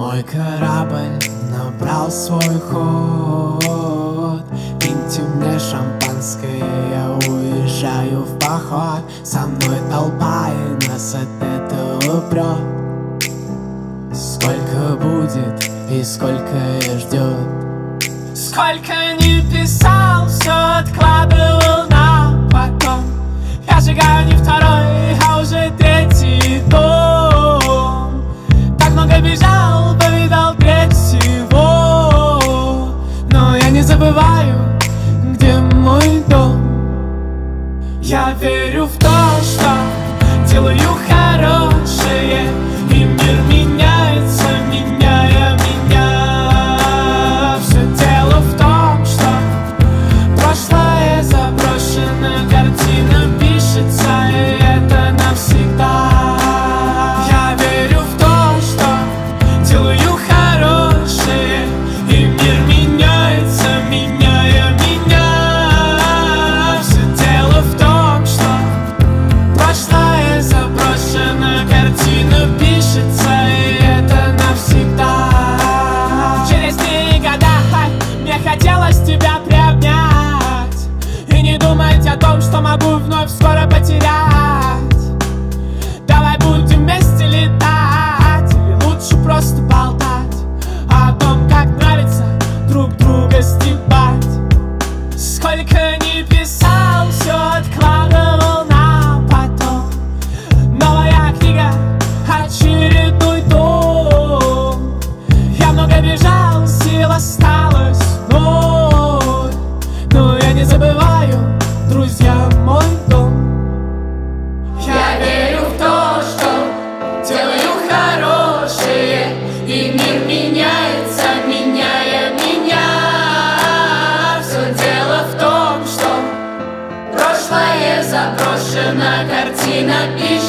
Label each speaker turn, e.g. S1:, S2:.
S1: Мой корабль набрал свой ход. Киньте мне шампанское, я уезжаю в поход. Со мной толпа, и нас от этого прет. Сколько будет и сколько ждет. Сколько не писал, все откладывал на потом. Я сжигаю не второй, а уже третий дом. Так много бежал, повидал грех всего, но я не забываю, где мой дом. Я верю в то, что делаю хорошее, и мир меняется, меняя меня. Все дело в том, что прошлое заброшено, картина пишется, и это навсегда. Я верю в то, что делаю хорошее, и мир меняется, меняя меня. Все дело в том, что прошлое заброшено, картина пишется, и это навсегда. Через 3 года мне хотелось тебя приобнять и не думать о том, что могу вновь скоро потерять. Давай будем вместе летать, или лучше просто болтать о том, как нравится друг друга стебать. Сколько не писал, все откладывал на потом. Новая книга, очередной дом. Я много бежал, сил осталось ноль, но я не забываю, друзья, мой дом. Я верю в то, что делаю хорошее, и мир меняется, меняя меня. Все дело в том, что прошлое заброшено, картина пишется.